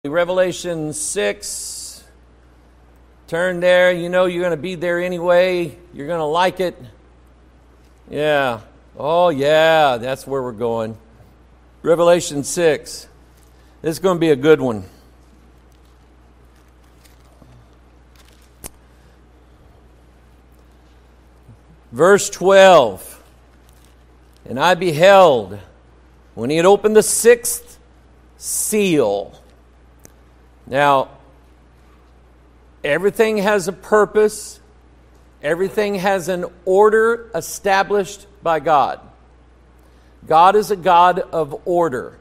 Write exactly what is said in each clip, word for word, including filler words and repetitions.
Revelation six, turn there. You know you're going to be there anyway. You're going to like it. Yeah. Oh, yeah, that's where we're going. Revelation six. This is going to be a good one. Verse twelve. And I beheld, when he had opened the sixth seal. Now, everything has a purpose. Everything has an order established by God. God is a God of order.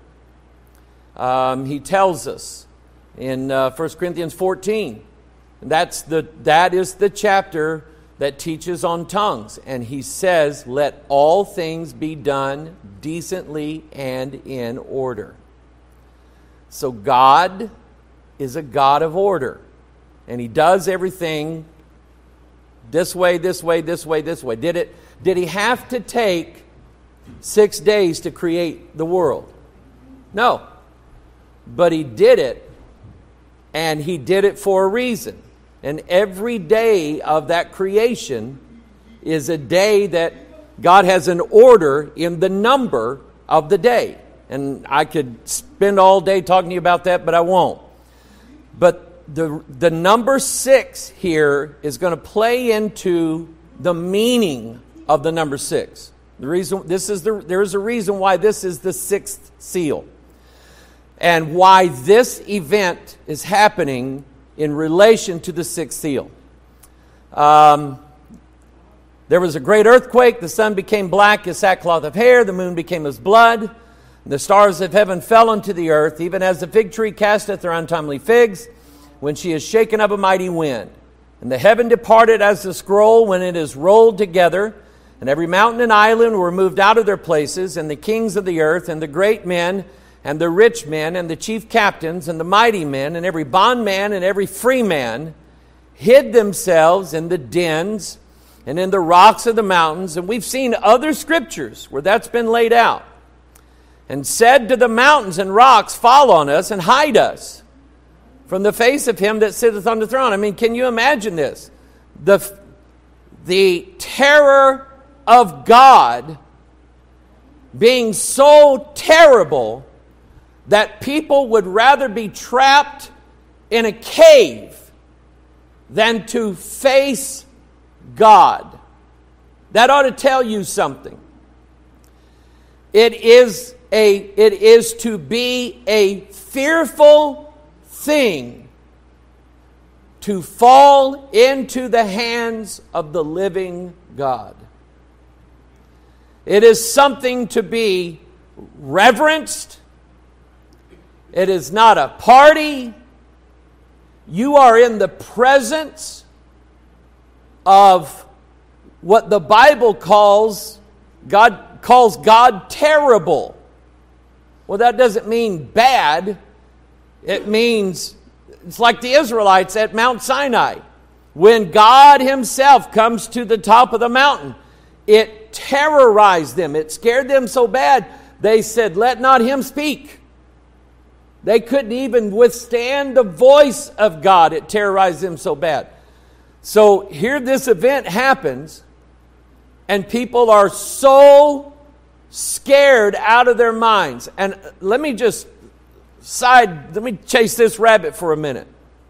Um, he tells us in uh, First Corinthians fourteen. That's the, that is the chapter that teaches on tongues. And he says, let all things be done decently and in order. So God is a God of order. And he does everything this way, this way, this way, this way. Did it? Did he have to take six days to create the world? No. But he did it, and he did it for a reason. And every day of that creation is a day that God has an order in the number of the day. And I could spend all day talking to you about that, but I won't. But the the number six here is going to play into the meaning of the number six. The reason this is the there is a reason why this is the sixth seal, and why this event is happening in relation to the sixth seal. Um, there was a great earthquake. The sun became black as sackcloth of hair. The moon became as blood. The stars of heaven fell into the earth, even as the fig tree casteth her untimely figs, when she is shaken of a mighty wind. And the heaven departed as the scroll when it is rolled together, and every mountain and island were moved out of their places, and the kings of the earth, and the great men, and the rich men, and the chief captains, and the mighty men, and every bondman and every free man, hid themselves in the dens and in the rocks of the mountains. And we've seen other scriptures where that's been laid out. And said to the mountains and rocks, fall on us and hide us from the face of him that sitteth on the throne. I mean, can you imagine this? The, the terror of God being so terrible that people would rather be trapped in a cave than to face God. That ought to tell you something. It is a it is to be a fearful thing to fall into the hands of the living God. It is something to be reverenced. It is not a party. You are in the presence of what the Bible calls God calls God terrible. Well, that doesn't mean bad. It means it's like the Israelites at Mount Sinai. When God himself comes to the top of the mountain, it terrorized them. It scared them so bad, they said, let not him speak. They couldn't even withstand the voice of God. It terrorized them so bad. So here this event happens, and people are so scared out of their minds. And let me just side, let me chase this rabbit for a minute.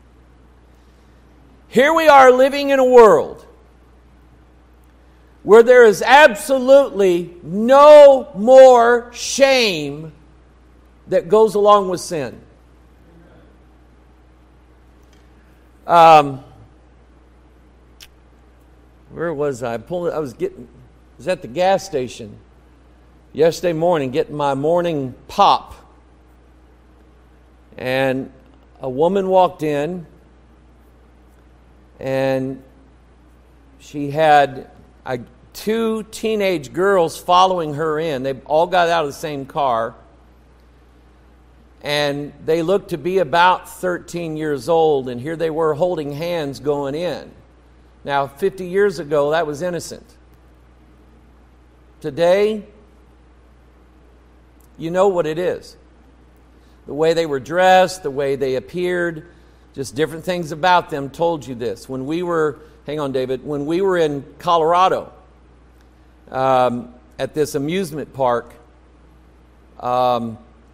Here we are living in a world where there is absolutely no more shame that goes along with sin. Um, where was I? I pulled. I was getting. I was at the gas station yesterday morning, getting my morning pop, and a woman walked in, and she had uh, two teenage girls following her in. They all got out of the same car. And they looked to be about thirteen years old, and here they were holding hands going in. Now, fifty years ago, that was innocent. Today, you know what it is. The way they were dressed, the way they appeared, just different things about them told you this. When we were, hang on David, when we were in Colorado um, at this amusement park, um,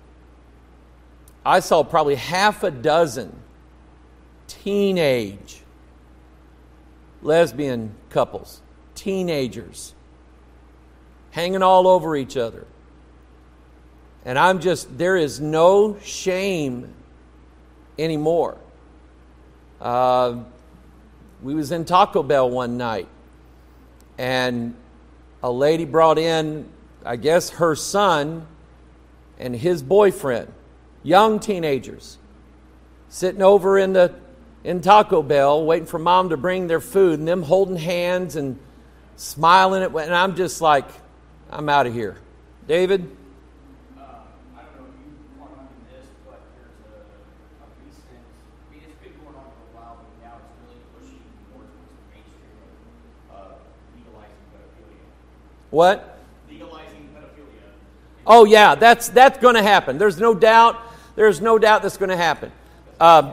I saw probably half a dozen teenage lesbian couples, teenagers, hanging all over each other. And I'm just, there is no shame anymore. Uh, we was in Taco Bell one night, and a lady brought in, I guess, her son and his boyfriend, young teenagers, sitting over in the in Taco Bell, waiting for mom to bring their food, and them holding hands and smiling at, and I'm just like, I'm out of here. David? Uh, I don't know if you've caught on to this, but there's a, a recent, I mean, it's been going on for a while, but now it's really pushing more towards the mainstream of uh, legalizing pedophilia. What? Legalizing pedophilia. Oh yeah, that's that's going to happen. There's no doubt. There's no doubt that's going to happen. Um,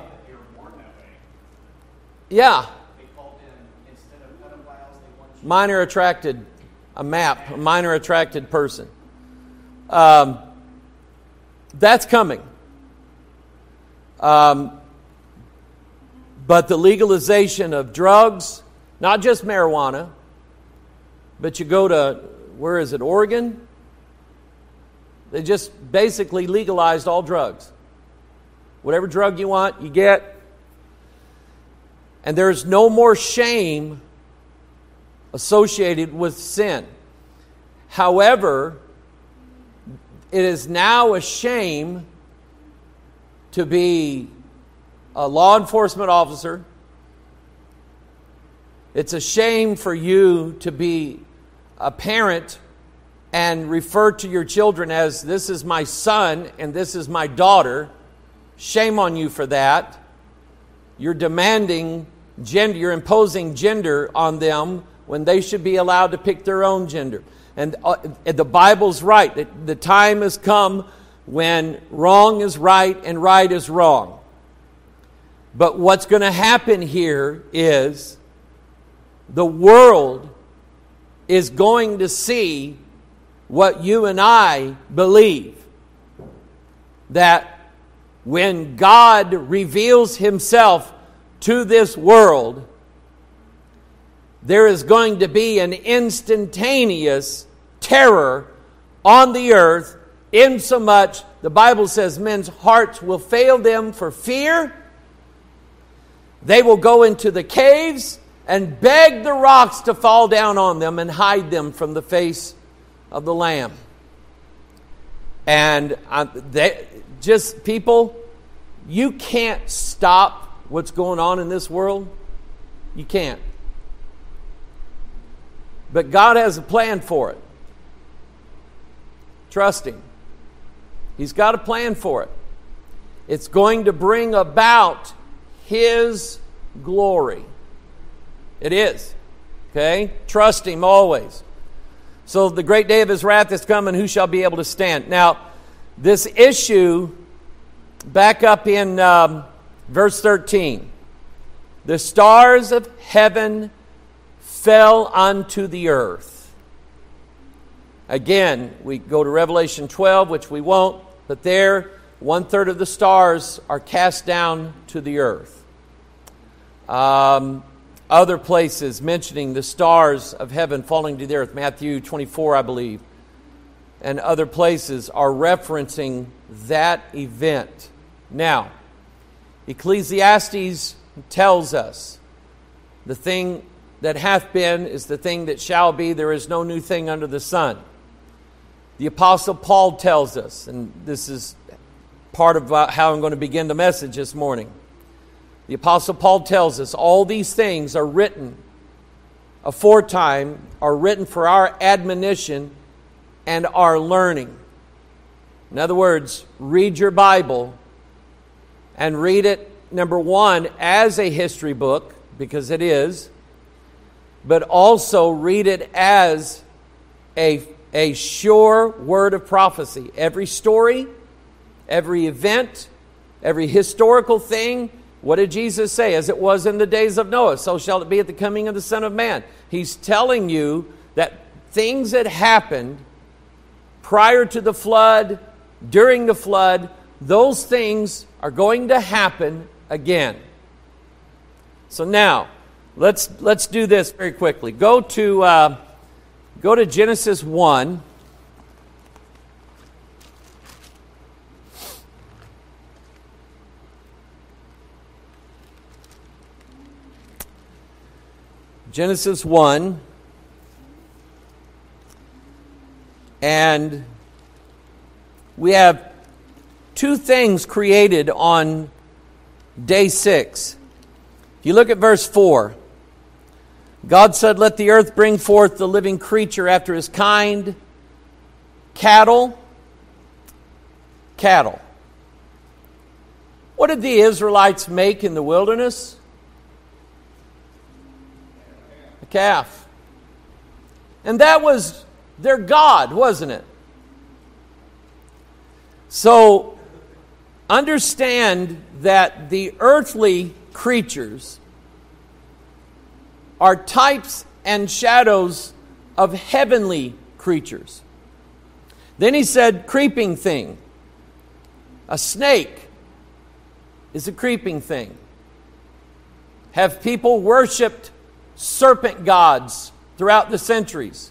yeah. They called in, instead of pedophiles, they want you. Minor attracted, a map, a minor attracted person. Um, that's coming. Um, but the legalization of drugs, not just marijuana, but you go to, where is it, Oregon? They just basically legalized all drugs. Whatever drug you want, you get. And there's no more shame associated with sin. However, it is now a shame to be a law enforcement officer. It's a shame for you to be a parent and refer to your children as, this is my son and this is my daughter. Shame on you for that. You're demanding gender, you're imposing gender on them when they should be allowed to pick their own gender. And uh, the Bible's right. The, the time has come when wrong is right and right is wrong. But what's going to happen here is the world is going to see what you and I believe. That when God reveals Himself to this world, there is going to be an instantaneous terror on the earth, insomuch the Bible says men's hearts will fail them for fear. They will go into the caves and beg the rocks to fall down on them and hide them from the face of the Lamb. And uh, they, just people, you can't stop what's going on in this world. You can't. But God has a plan for it. Trust Him. He's got a plan for it. It's going to bring about His glory. It is. Okay? Trust Him always. So the great day of His wrath is coming. Who shall be able to stand? Now, this issue, back up in um, verse thirteen. The stars of heaven fell unto the earth. Again, we go to Revelation twelve, which we won't, but there, one third of the stars are cast down to the earth. Um, other places mentioning the stars of heaven falling to the earth, Matthew twenty-four, I believe, and other places are referencing that event. Now, Ecclesiastes tells us the thing that hath been is the thing that shall be. There is no new thing under the sun. The Apostle Paul tells us, and this is part of how I'm going to begin the message this morning. The Apostle Paul tells us all these things are written aforetime, are written for our admonition and our learning. In other words, read your Bible and read it, number one, as a history book, because it is, but also read it as a, a sure word of prophecy. Every story, every event, every historical thing. What did Jesus say? As it was in the days of Noah, so shall it be at the coming of the Son of Man. He's telling you that things that happened prior to the flood, during the flood, those things are going to happen again. So now, let's let's do this very quickly. Go to uh, go to Genesis one. Genesis one. And we have two things created on day six. If you look at verse four, God said, "Let the earth bring forth the living creature after his kind, cattle, cattle." What did the Israelites make in the wilderness? A calf. And that was their God, wasn't it? So, understand that the earthly creatures are types and shadows of heavenly creatures. Then he said, creeping thing. A snake is a creeping thing. Have people worshipped serpent gods throughout the centuries?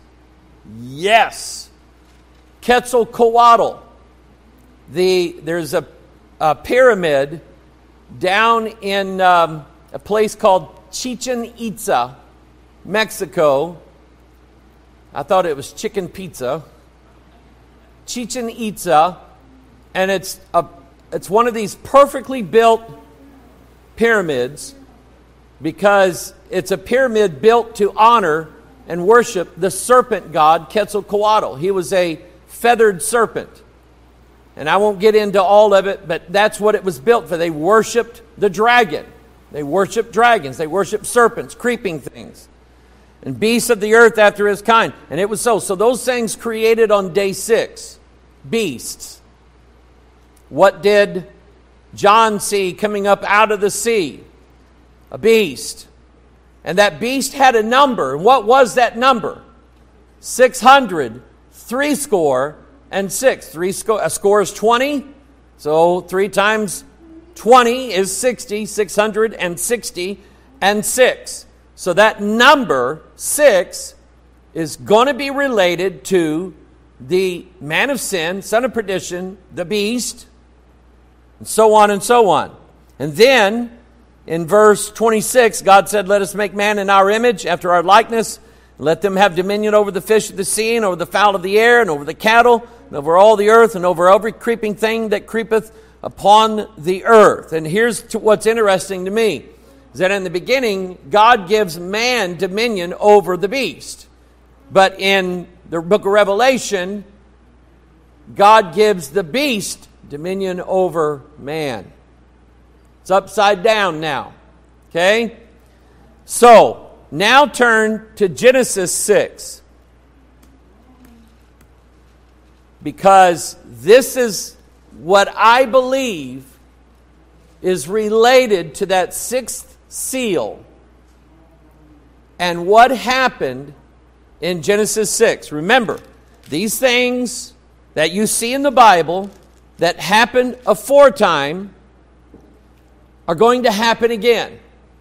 Yes. Quetzalcoatl. The, there's a, a pyramid down in um, a place called Chichen Itza, Mexico. I thought it was chicken pizza. Chichen Itza. And it's a, it's one of these perfectly built pyramids because it's a pyramid built to honor and worship the serpent god Quetzalcoatl. He was a feathered serpent. And I won't get into all of it, but that's what it was built for. They worshipped the dragon. They worshipped dragons. They worshipped serpents, creeping things, and beasts of the earth after his kind. And it was so. So those things created on day six. Beasts. What did John see coming up out of the sea? A beast. And that beast had a number. And what was that number? six hundred, three score, and six. Three score, a score is twenty. So three times twenty is sixty. six hundred sixty and six. So that number, six, is going to be related to the man of sin, son of perdition, the beast, and so on and so on. And then, in verse twenty-six, God said, "Let us make man in our image, after our likeness. Let them have dominion over the fish of the sea, and over the fowl of the air, and over the cattle, and over all the earth, and over every creeping thing that creepeth upon the earth." And here's to what's interesting to me, is that in the beginning, God gives man dominion over the beast. But in the book of Revelation, God gives the beast dominion over man. It's upside down now. Okay? So, now turn to Genesis six. Because this is what I believe is related to that sixth seal and what happened in Genesis six. Remember, these things that you see in the Bible that happened aforetime are going to happen again.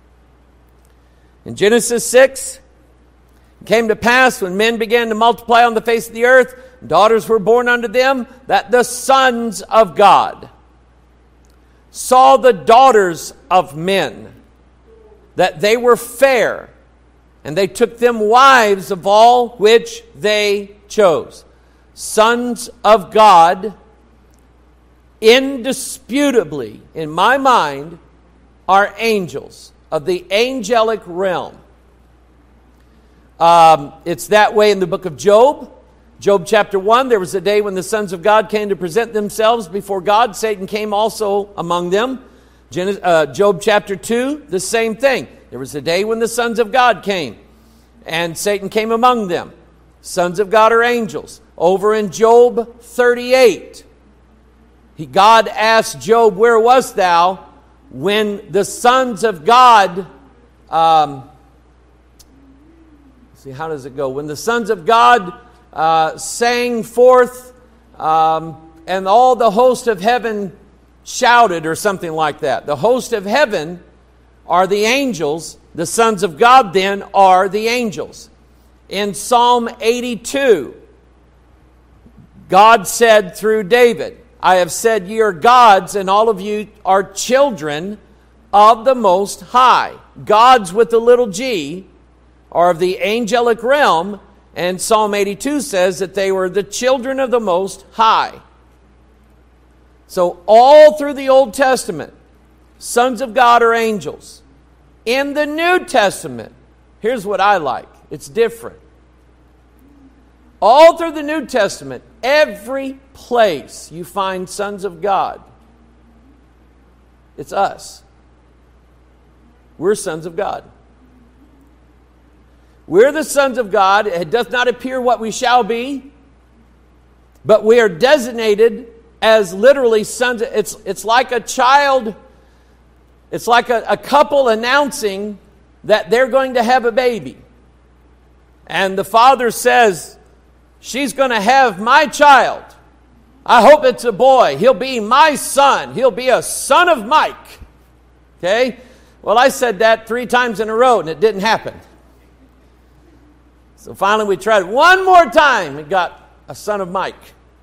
In Genesis six, it came to pass when men began to multiply on the face of the earth, daughters were born unto them, that the sons of God saw the daughters of men, that they were fair, and they took them wives of all which they chose. Sons of God, indisputably, in my mind, are angels of the angelic realm. Um, it's that way in the book of Job. Job chapter one, there was a day when the sons of God came to present themselves before God. Satan came also among them. Gen- uh, Job chapter two, the same thing. There was a day when the sons of God came, and Satan came among them. Sons of God are angels. Over in Job thirty-eight, He, God asked Job, where wast thou when the sons of God, um, see, how does it go? When the sons of God uh, sang forth, um, and all the host of heaven shouted, or something like that. The host of heaven are the angels. The sons of God then are the angels. In Psalm eighty-two, God said through David, I have said ye are gods, and all of you are children of the Most High. Gods with the little g are of the angelic realm, and Psalm eighty-two says that they were the children of the Most High. So all through the Old Testament, sons of God are angels. In the New Testament, here's what I like. It's different. All through the New Testament, every place you find sons of God, it's us. We're sons of God. We're the sons of God. It does not appear what we shall be, but we are designated as literally sons. It's, it's like a child, it's like a, a couple announcing that they're going to have a baby. And the father says, she's going to have my child. I hope it's a boy. He'll be my son. He'll be a son of Mike. Okay? Well, I said that three times in a row and it didn't happen. So finally we tried one more time and got a son of Mike.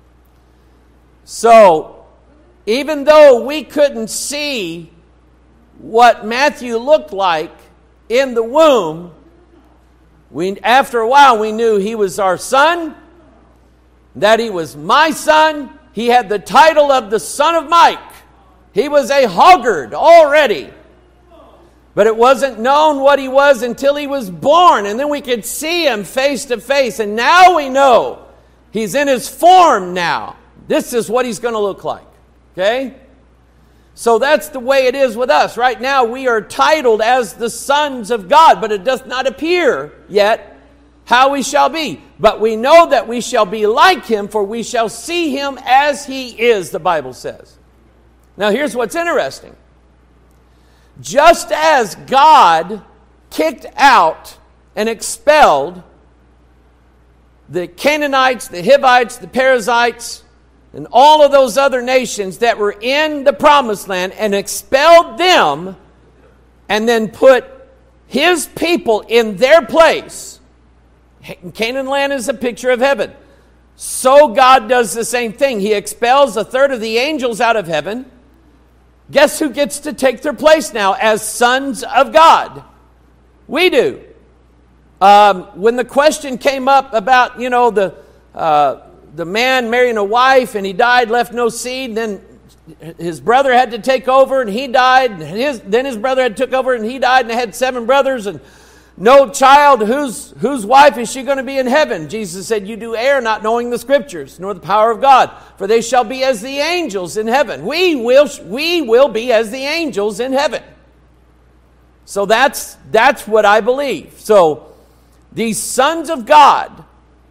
So, even though we couldn't see what Matthew looked like in the womb, we, after a while we knew he was our son, that he was my son. He had the title of the son of Mike. He was a hoggard already. But it wasn't known what he was until he was born. And then we could see him face to face. And now we know he's in his form now. This is what he's going to look like. Okay? So that's the way it is with us. Right now we are titled as the sons of God, but it does not appear yet how we shall be. But we know that we shall be like him, for we shall see him as he is, the Bible says. Now here's what's interesting. Just as God kicked out and expelled the Canaanites, the Hivites, the Perizzites, and all of those other nations that were in the promised land, and expelled them and then put his people in their place. Canaan land is a picture of heaven. So God does the same thing. He expels a third of the angels out of heaven. Guess who gets to take their place now as sons of God? We do. Um, when the question came up about, you know, the uh, the man marrying a wife and he died, left no seed, then his brother had to take over and he died, and his, then his brother had took over and he died, and they had seven brothers and no child. Whose whose wife is she going to be in heaven? Jesus said, you do err, not knowing the Scriptures, nor the power of God, for they shall be as the angels in heaven. We will we will be as the angels in heaven. So that's that's what I believe. So these sons of God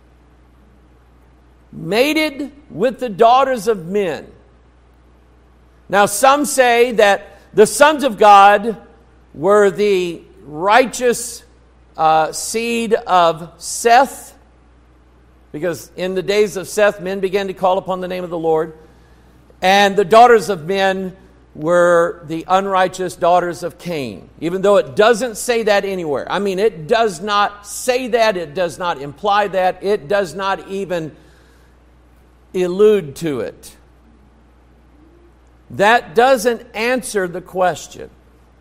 mated with the daughters of men. Now some say that the sons of God were the righteous uh, seed of Seth, because in the days of Seth men began to call upon the name of the Lord, and the daughters of men were the unrighteous daughters of Cain, even though it doesn't say that anywhere. I mean, it does not say that, it does not imply that, it does not even allude to it. That doesn't answer the question.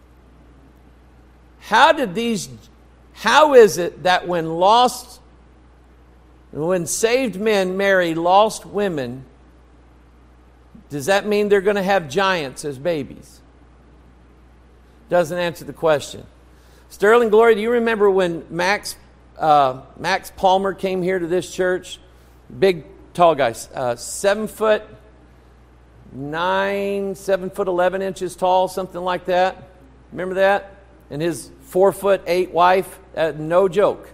How did these, how is it that when lost, when saved men marry lost women, does that mean they're going to have giants as babies? Doesn't answer the question. Sterling Glory, do you remember when Max uh, Max Palmer came here to this church? Big, tall guy, uh, seven foot nine, seven foot eleven inches tall, something like that. Remember that? And his four foot eight wife. Uh, no joke.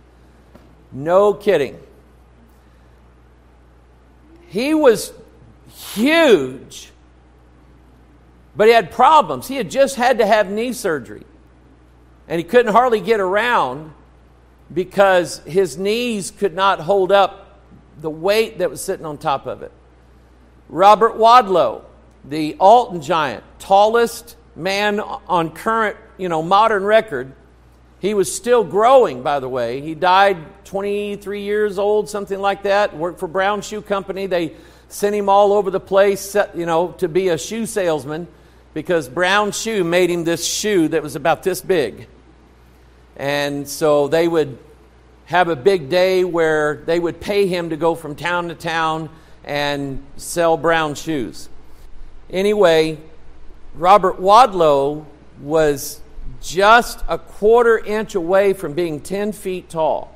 No kidding. He was huge. But he had problems. He had just had to have knee surgery. And he couldn't hardly get around because his knees could not hold up the weight that was sitting on top of it. Robert Wadlow, the Alton giant, tallest man on current, you know, modern record. He was still growing, by the way. He died twenty-three years old, something like that. Worked for Brown Shoe Company. They sent him all over the place, you know, to be a shoe salesman because Brown Shoe made him this shoe that was about this big. And so they would have a big day where they would pay him to go from town to town and sell brown shoes. Anyway, Robert Wadlow was just a quarter inch away from being ten feet tall.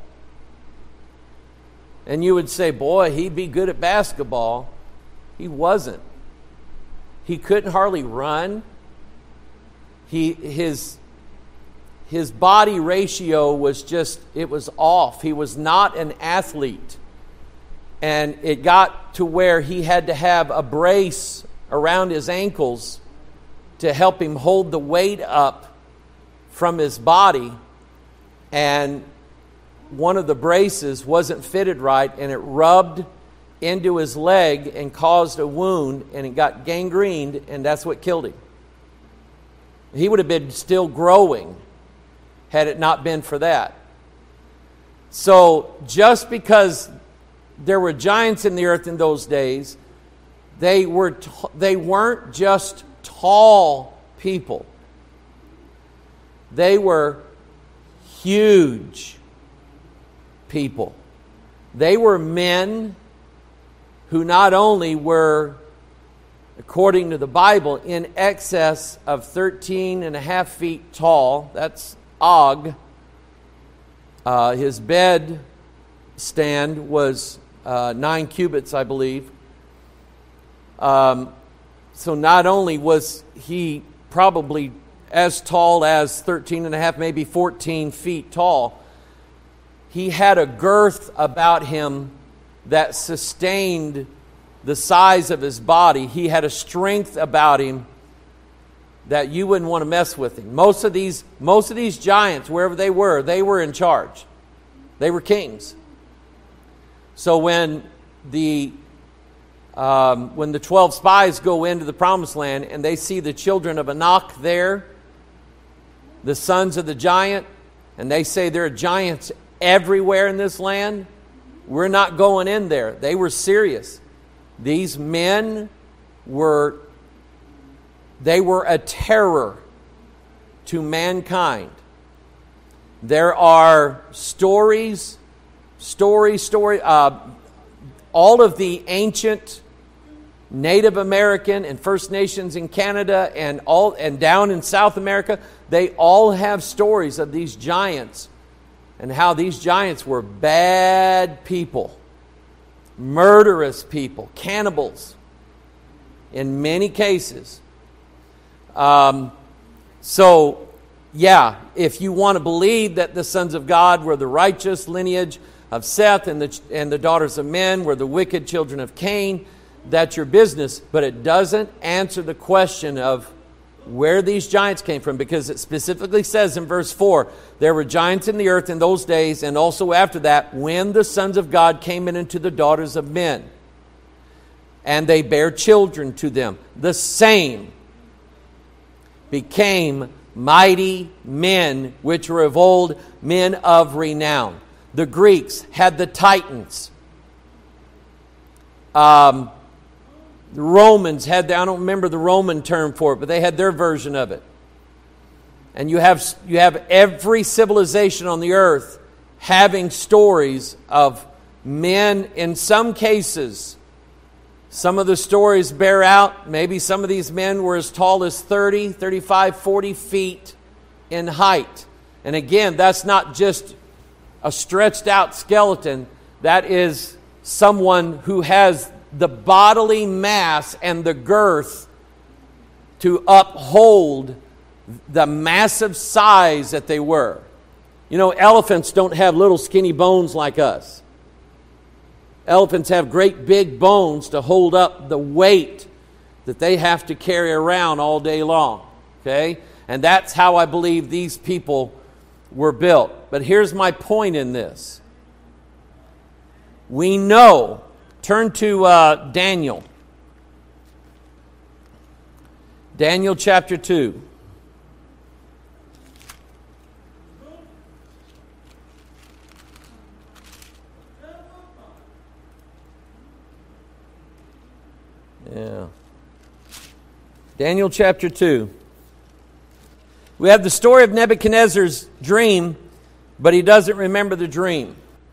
And you would say, boy, he'd be good at basketball. He wasn't. He couldn't hardly run. He his his body ratio was just, it was off. He was not an athlete. And it got to where he had to have a brace around his ankles to help him hold the weight up from his body. And one of the braces wasn't fitted right, and it rubbed into his leg and caused a wound, and it got gangrened, and that's what killed him. He would have been still growing had it not been for that. So just because there were giants in the earth in those days, they were t- they weren't just tall people. They were huge people. They were men who not only were, according to the Bible, in excess of thirteen and a half feet tall. That's Og. Uh, his bed stand was uh, nine cubits, I believe. Um, so not only was he probably as tall as thirteen and a half, maybe fourteen feet tall, he had a girth about him that sustained the size of his body. He had a strength about him that you wouldn't want to mess with him. Most of these, most of these giants, wherever they were, they were in charge. They were kings. So when the um, when the twelve spies go into the promised land and they see the children of Anak there, the sons of the giant, and they say there are giants everywhere in this land, we're not going in there. They were serious. These men were, they were a terror to mankind. There are stories, story, story, uh, all of the ancient Native American and First Nations in Canada and all and down in South America, they all have stories of these giants and how these giants were bad people, murderous people, cannibals in many cases. Um, so, yeah, if you want to believe that the sons of God were the righteous lineage of Seth and the, and the daughters of men were the wicked children of Cain, that's your business. But it doesn't answer the question of where these giants came from, because it specifically says in verse four, there were giants in the earth in those days, and also after that, when the sons of God came in into the daughters of men, and they bare children to them. The same became mighty men, which were of old, men of renown. The Greeks had the Titans. Um, the Romans had, the, I don't remember the Roman term for it, but they had their version of it. And you have you have every civilization on the earth having stories of men. In some cases, some of the stories bear out, maybe some of these men were as tall as thirty, thirty-five, forty feet in height. And again, that's not just a stretched out skeleton. That is someone who has the bodily mass and the girth to uphold the massive size that they were. You know, elephants don't have little skinny bones like us. Elephants have great big bones to hold up the weight that they have to carry around all day long. Okay? And that's how I believe these people were built. But here's my point in this. We know, turn to uh, Daniel. Daniel chapter two. Yeah. Daniel chapter two. We have the story of Nebuchadnezzar's dream, but he doesn't remember the dream.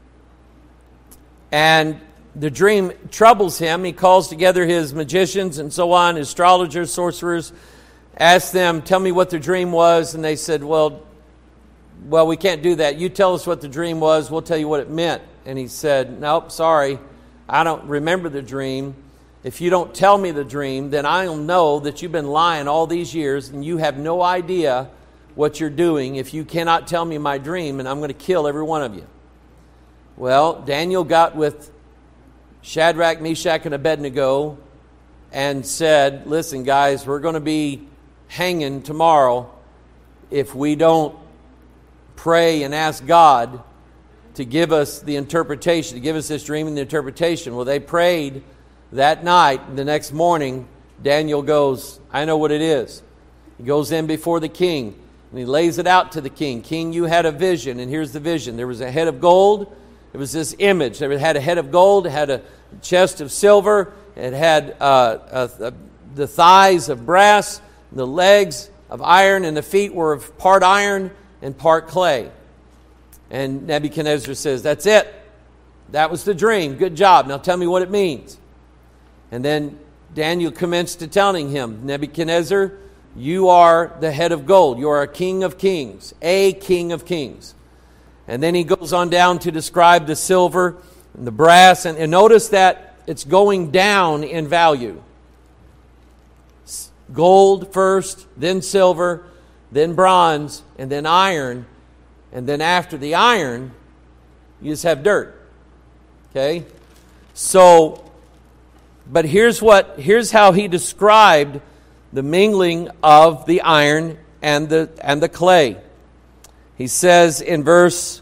And the dream troubles him. He calls together his magicians and so on, astrologers, sorcerers, asks them, tell me what the dream was. And they said, well, well, we can't do that. You tell us what the dream was, we'll tell you what it meant. And he said, nope, sorry, I don't remember the dream. If you don't tell me the dream, then I'll know that you've been lying all these years and you have no idea what you're doing if you cannot tell me my dream, and I'm going to kill every one of you. Well, Daniel got with Shadrach, Meshach, and Abednego and said, listen, guys, we're going to be hanging tomorrow if we don't pray and ask God to give us the interpretation, to give us this dream and the interpretation. Well, they prayed that night. The next morning, Daniel goes, I know what it is. He goes in before the king, and he lays it out to the king. King, you had a vision, and here's the vision. There was a head of gold. It was this image. It had a head of gold. It had a chest of silver. It had uh, uh, uh, the thighs of brass, the legs of iron, and the feet were of part iron and part clay. And Nebuchadnezzar says, that's it. That was the dream. Good job. Now tell me what it means. And then Daniel commenced to telling him, Nebuchadnezzar, you are the head of gold. You are a king of kings, a king of kings. And then he goes on down to describe the silver and the brass. And, and notice that it's going down in value. Gold first, then silver, then bronze, and then iron. And then after the iron, you just have dirt. Okay? So, but here's what, here's how he described the mingling of the iron and the and the clay. He says in verse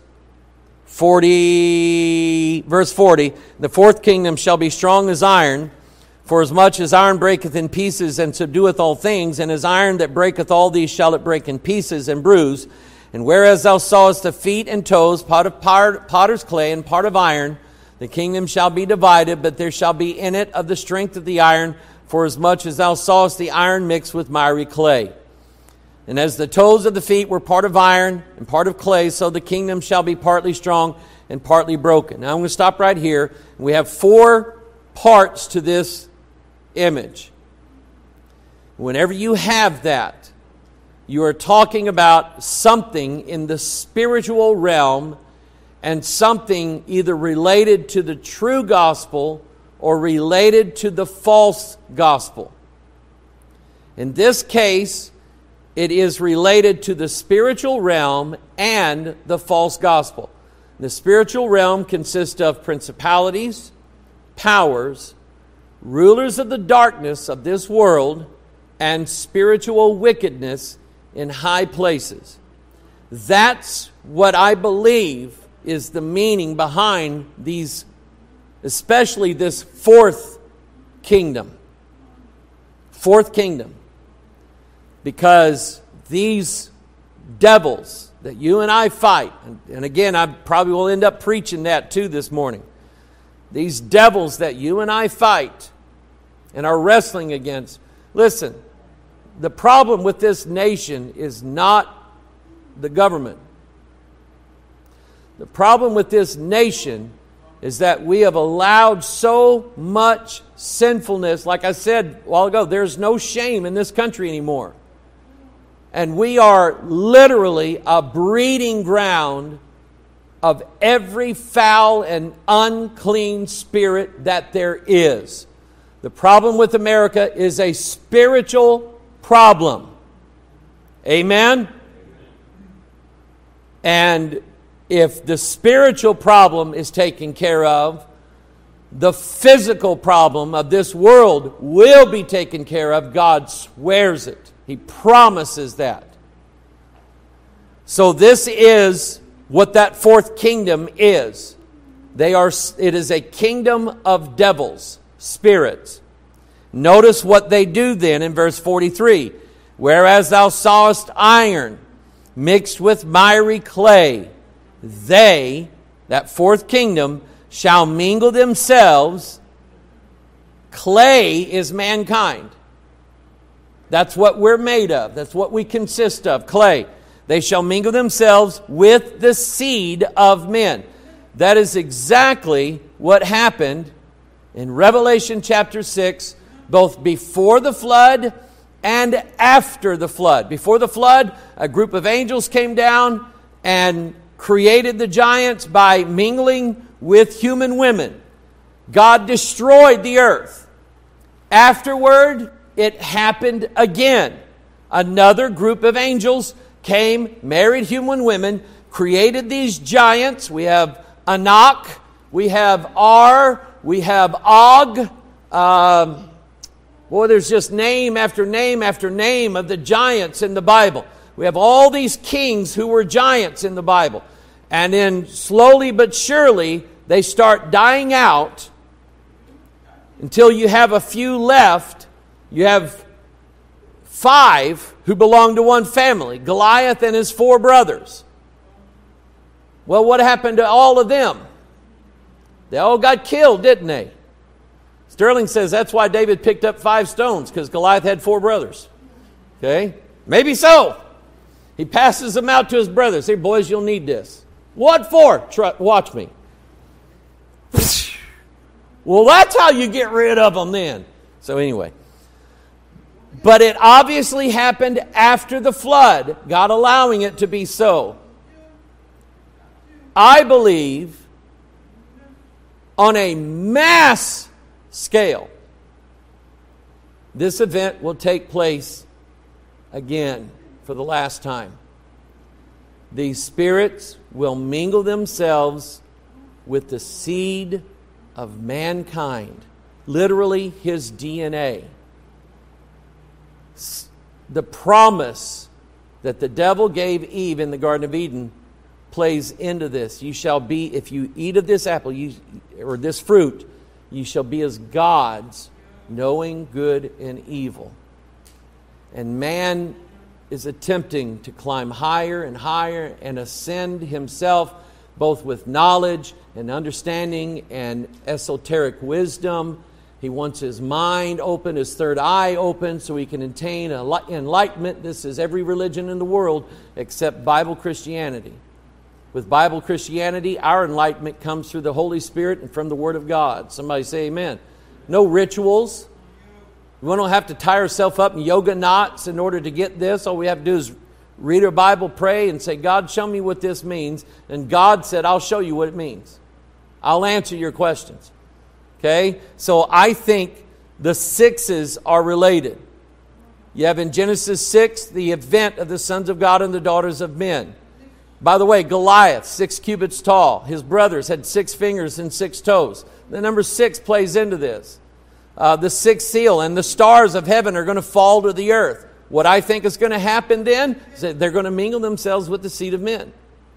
forty, verse forty, the fourth kingdom shall be strong as iron, for as much as iron breaketh in pieces and subdueth all things, and as iron that breaketh all these shall it break in pieces and bruise. And whereas thou sawest the feet and toes, part of potter's clay and part of iron, the kingdom shall be divided, but there shall be in it of the strength of the iron, for as much as thou sawest the iron mixed with miry clay. And as the toes of the feet were part of iron and part of clay, so the kingdom shall be partly strong and partly broken. Now I'm going to stop right here. We have four parts to this image. Whenever you have that, you are talking about something in the spiritual realm and something either related to the true gospel or related to the false gospel. In this case, it is related to the spiritual realm and the false gospel. The spiritual realm consists of principalities, powers, rulers of the darkness of this world, and spiritual wickedness in high places. That's what I believe is the meaning behind these, especially this fourth kingdom. Fourth kingdom. Because these devils that you and I fight, and, and again, I probably will end up preaching that too this morning. These devils that you and I fight and are wrestling against. Listen, the problem with this nation is not the government. The problem with this nation is that we have allowed so much sinfulness. Like I said a while ago, there's no shame in this country anymore. And we are literally a breeding ground of every foul and unclean spirit that there is. The problem with America is a spiritual problem. Amen? And if the spiritual problem is taken care of, The physical problem of this world will be taken care of. God swears it. He promises that. So this is what that fourth kingdom is. They are. It is a kingdom of devils, spirits. Notice what they do then in verse forty-three. Whereas thou sawest iron mixed with miry clay, they, that fourth kingdom, shall mingle themselves. Clay is mankind. That's what we're made of. That's what we consist of, clay. They shall mingle themselves with the seed of men. That is exactly what happened in Revelation chapter six, both before the flood and after the flood. Before the flood, a group of angels came down and created the giants by mingling with human women. God destroyed the earth. Afterward, it happened again. Another group of angels came, married human women, created these giants. We have Anak, we have Ar, we have Og. Um, boy, there's just name after name after name of the giants in the Bible. We have all these kings who were giants in the Bible. And then slowly but surely, they start dying out until you have a few left. You have five who belong to one family, Goliath and his four brothers. Well, what happened to all of them? They all got killed, didn't they? Sterling says that's why David picked up five stones, because Goliath had four brothers. Okay? Maybe so. He passes them out to his brothers. Hey, boys, you'll need this. What for? Try, watch me. Well, that's how you get rid of them then. So anyway. But it obviously happened after the flood, God allowing it to be so. I believe on a mass scale, this event will take place again for the last time. These spirits will mingle themselves with the seed of mankind, literally his D N A. The promise that the devil gave Eve in the Garden of Eden plays into this. You shall be, if you eat of this apple you, or this fruit, you shall be as gods, knowing good and evil. And man is attempting to climb higher and higher and ascend himself, both with knowledge and understanding and esoteric wisdom. He wants his mind open, his third eye open, so he can attain enlightenment. This is every religion in the world except Bible Christianity. With Bible Christianity, our enlightenment comes through the Holy Spirit and from the Word of God. Somebody say amen. No rituals. We don't have to tie ourselves up in yoga knots in order to get this. All we have to do is read our Bible, pray, and say, God, show me what this means. And God said, I'll show you what it means. I'll answer your questions. Okay? So I think the sixes are related. You have in Genesis six, the event of the sons of God and the daughters of men. By the way, Goliath, six cubits tall. His brothers had six fingers and six toes. The number six plays into this. Uh, the sixth seal and the stars of heaven are going to fall to the earth. What I think is going to happen then is that they're going to mingle themselves with the seed of men.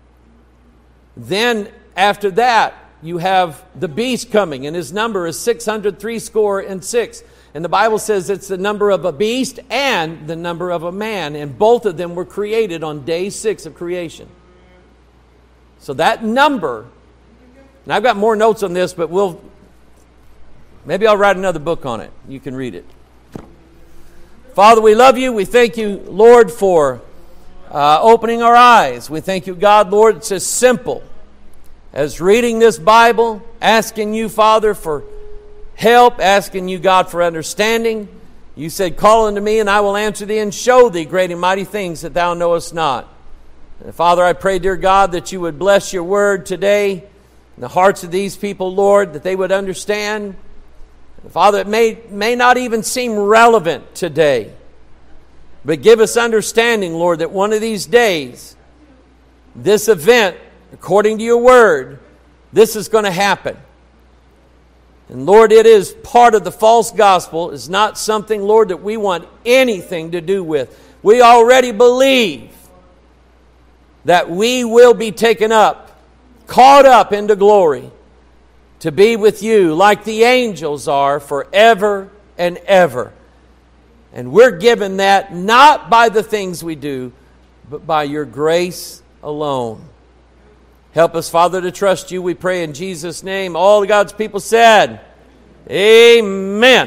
Then after that, you have the beast coming, and his number is six hundred three score and six. And the Bible says it's the number of a beast and the number of a man, and both of them were created on day six of creation. So that number, and I've got more notes on this, but we'll maybe I'll write another book on it. You can read it. Father, we love you. We thank you, Lord, for uh, opening our eyes. We thank you, God, Lord, it's as simple as reading this Bible, asking you, Father, for help, asking you, God, for understanding. You said, call unto me, and I will answer thee and show thee great and mighty things that thou knowest not. And Father, I pray, dear God, that you would bless your word today in the hearts of these people, Lord, that they would understand. And Father, it may, may not even seem relevant today, but give us understanding, Lord, that one of these days, this event, according to your word, this is going to happen. And Lord, it is part of the false gospel. It's not something, Lord, that we want anything to do with. We already believe that we will be taken up, caught up into glory, to be with you like the angels are forever and ever. And we're given that not by the things we do, but by your grace alone. Help us, Father, to trust you, we pray in Jesus' name. All God's people said, amen.